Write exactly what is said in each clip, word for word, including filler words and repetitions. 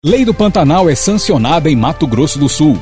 Lei do Pantanal é sancionada em Mato Grosso do Sul.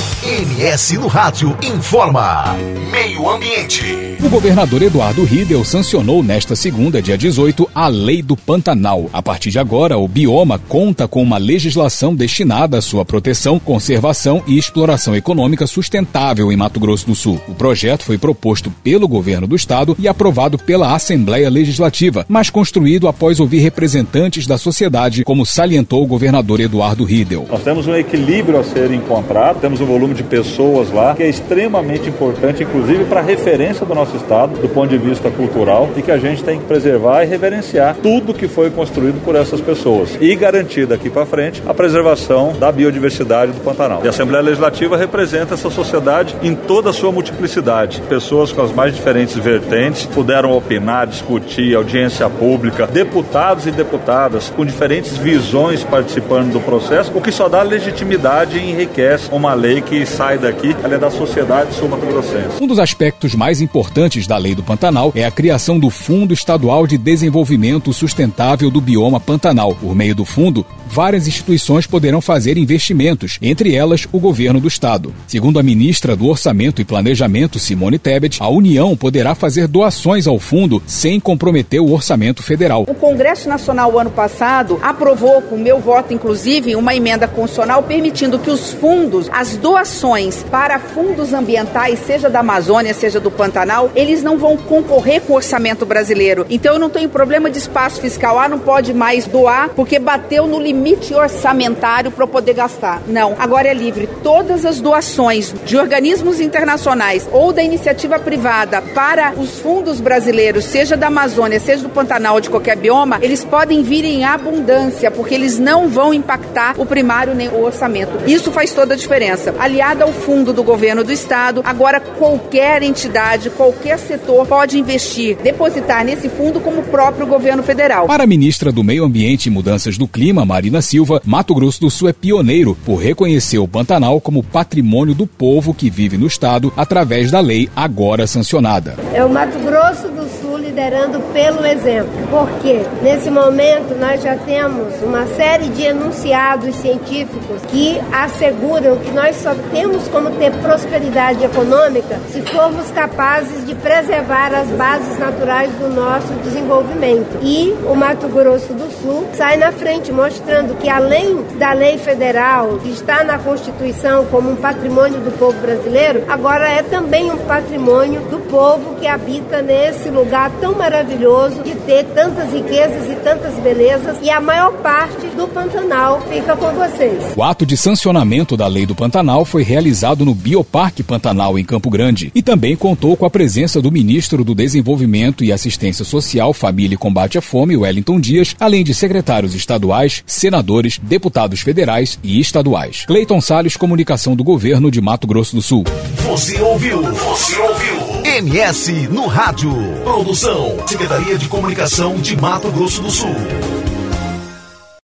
M S no Rádio informa. Meio Ambiente. O governador Eduardo Riedel sancionou nesta segunda, dia dezoito, a Lei do Pantanal. A partir de agora, o bioma conta com uma legislação destinada à sua proteção, conservação e exploração econômica sustentável em Mato Grosso do Sul. O projeto foi proposto pelo governo do estado e aprovado pela Assembleia Legislativa, mas construído após ouvir representantes da sociedade, como salientou o governador Eduardo Riedel. Nós temos um equilíbrio a ser encontrado, temos um volume de pessoas lá que é extremamente importante, inclusive para a referência do nosso estado, do ponto de vista cultural, e que a gente tem que preservar e reverenciar tudo que foi construído por essas pessoas e garantir daqui para frente a preservação da biodiversidade do Pantanal. E a Assembleia Legislativa representa essa sociedade em toda a sua multiplicidade. Pessoas com as mais diferentes vertentes puderam opinar, discutir, audiência pública, deputados e deputadas com diferentes visões participando do processo, o que só dá legitimidade e enriquece uma lei que sai daqui, ela é da sociedade sul-mato-grossense. Um dos aspectos mais importantes da Lei do Pantanal é a criação do Fundo Estadual de Desenvolvimento Sustentável do Bioma Pantanal. Por meio do fundo, várias instituições poderão fazer investimentos, entre elas o governo do estado. Segundo a ministra do Orçamento e Planejamento, Simone Tebet, a União poderá fazer doações ao fundo sem comprometer o orçamento federal. O Congresso Nacional, ano passado, aprovou, com meu voto inclusive, uma emenda constitucional permitindo que os fundos, as doações para fundos ambientais, seja da Amazônia, seja do Pantanal, eles não vão concorrer com o orçamento brasileiro. Então eu não tenho problema de espaço fiscal. Ah, não pode mais doar porque bateu no limite orçamentário para poder gastar. Não, agora é livre. Todas as doações de organismos internacionais ou da iniciativa privada para os fundos brasileiros, seja da Amazônia, seja do Pantanal ou de qualquer bioma, eles podem vir em abundância, porque eles não vão impactar o primário nem o orçamento. Isso faz toda a diferença. Aliado ao fundo do governo do estado, agora qualquer entidade, qualquer setor pode investir, depositar nesse fundo como o próprio governo federal. Para a ministra do Meio Ambiente e Mudanças do Clima, Marina Silva, Mato Grosso do Sul é pioneiro por reconhecer o Pantanal como patrimônio do povo que vive no estado através da lei agora sancionada. É o Mato Grosso do Sul liderando pelo exemplo, porque nesse momento nós já temos uma série de enunciados científicos que asseguram que nós só temos como ter prosperidade econômica se formos capazes de preservar as bases naturais do nosso desenvolvimento. E o Mato Grosso do Sul sai na frente, mostrando que além da lei federal, que está na Constituição como um patrimônio do povo brasileiro, agora é também um patrimônio do povo que habita nesse lugar tão maravilhoso de ter tantas riquezas e tantas belezas, e a maior parte do Pantanal fica com vocês. O ato de sancionamento da Lei do Pantanal foi realizado no Bioparque Pantanal, em Campo Grande, e também contou com a presença do ministro do Desenvolvimento e Assistência Social, Família e Combate à Fome, Wellington Dias, além de secretários estaduais, senadores, deputados federais e estaduais. Cleiton Salles, Comunicação do Governo de Mato Grosso do Sul. Você ouviu? Você ouviu? M S no Rádio. Produção, Secretaria de Comunicação de Mato Grosso do Sul.